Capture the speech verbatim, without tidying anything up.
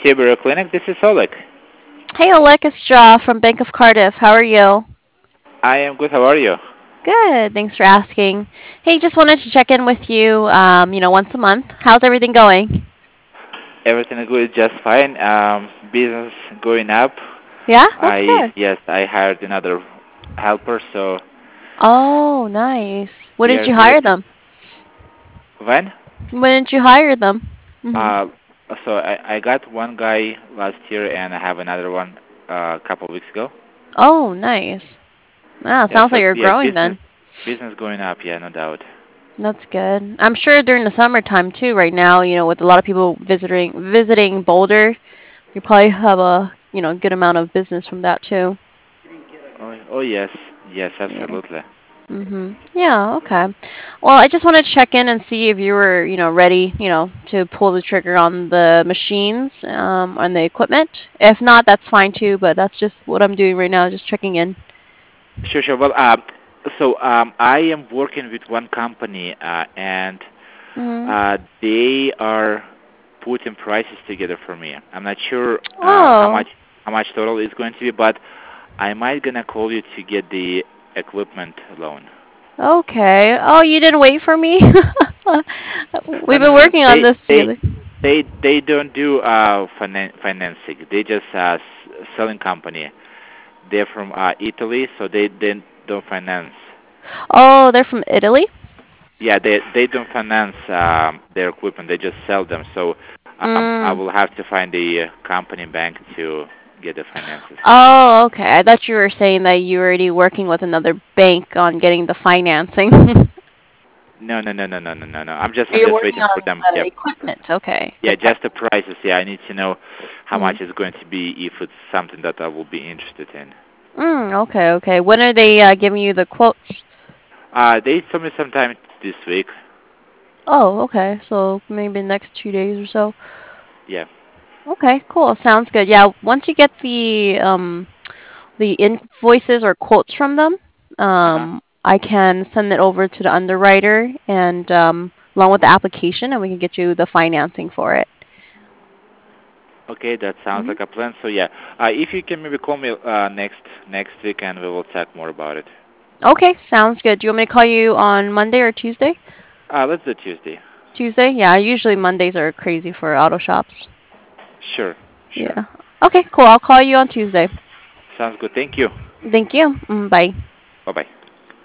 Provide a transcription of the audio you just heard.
Siberia Clinic. This is Oleg. Hey, Oleg, it's Ja from Bank of Cardiff. How are you? I am good. How are you? Good, thanks for asking. Hey, just wanted to check in with you, um, you know, once a month. How's everything going? Everything is good, just fine. Um, business going up. Yeah, that's I good. yes, I hired another helper, so Oh, nice. When we did are you good. hire them? When? When did you hire them? Mhm. Uh, so I I got one guy last year, and I have another one uh, a couple of weeks ago. Oh, nice. Wow, Yeah, sounds so like you're yeah, growing business then. business going up. Yeah, no doubt. That's good. I'm sure during the summertime too, right now, you know, with a lot of people visiting visiting Boulder, you probably have a, you know, good amount of business from that too. Oh, oh yes, yes, Yeah. absolutely. Mhm. Yeah, okay. Well, I just wanted to check in and see if you were, you know, ready, you know, to pull the trigger on the machines, um, on the equipment. If not, that's fine too, but that's just what I'm doing right now, just checking in. Sure, sure. Well, uh, so um, I am working with one company, uh, and Mhm. uh, they are putting prices together for me. I'm not sure uh, how Oh, much how much total is going to be, but I might gonna call you to get the equipment loan. okay. Oh, you didn't wait for me? No, We've no, been no. working on They this they together. they they don't do uh finan- financing. They just uh s- selling company. They're from uh Italy, so they they don't finance. Oh, they're from Italy? Yeah, they they don't finance um, their equipment. They just sell them. So um, I Mm. will have to find a uh, company bank to get the finances. Oh, okay. I thought you were saying that you were already working with another bank on getting the financing. No, no, no, no, no, no, no, no. I'm just I'm You're just working waiting for on them. the Yep. equipment. Okay. The Yeah, pri- just the prices. Yeah, I need to know how mm. much it's going to be if it's something that I will be interested in. Mm, okay, okay. When are they uh, giving you the quotes? Uh, they told me sometime this week. Oh, okay. So maybe next two days or so. Yeah. Okay, cool. Sounds good. Yeah, once you get the um the invoices or quotes from them, Uh huh. um, I can send it over to the underwriter and um, along with the application, and we can get you the financing for it. Okay, that sounds Mhm. like a plan. So yeah, uh, if you can maybe call me uh, next next week and we will talk more about it. Okay, sounds good. Do you want me to call you on Monday or Tuesday? Uh, let's do Tuesday. Tuesday? Yeah, usually Mondays are crazy for auto shops. Sure, sure. Yeah. Okay, cool. I'll call you on Tuesday. Sounds good. Thank you. Thank you. Mm, bye. Bye bye.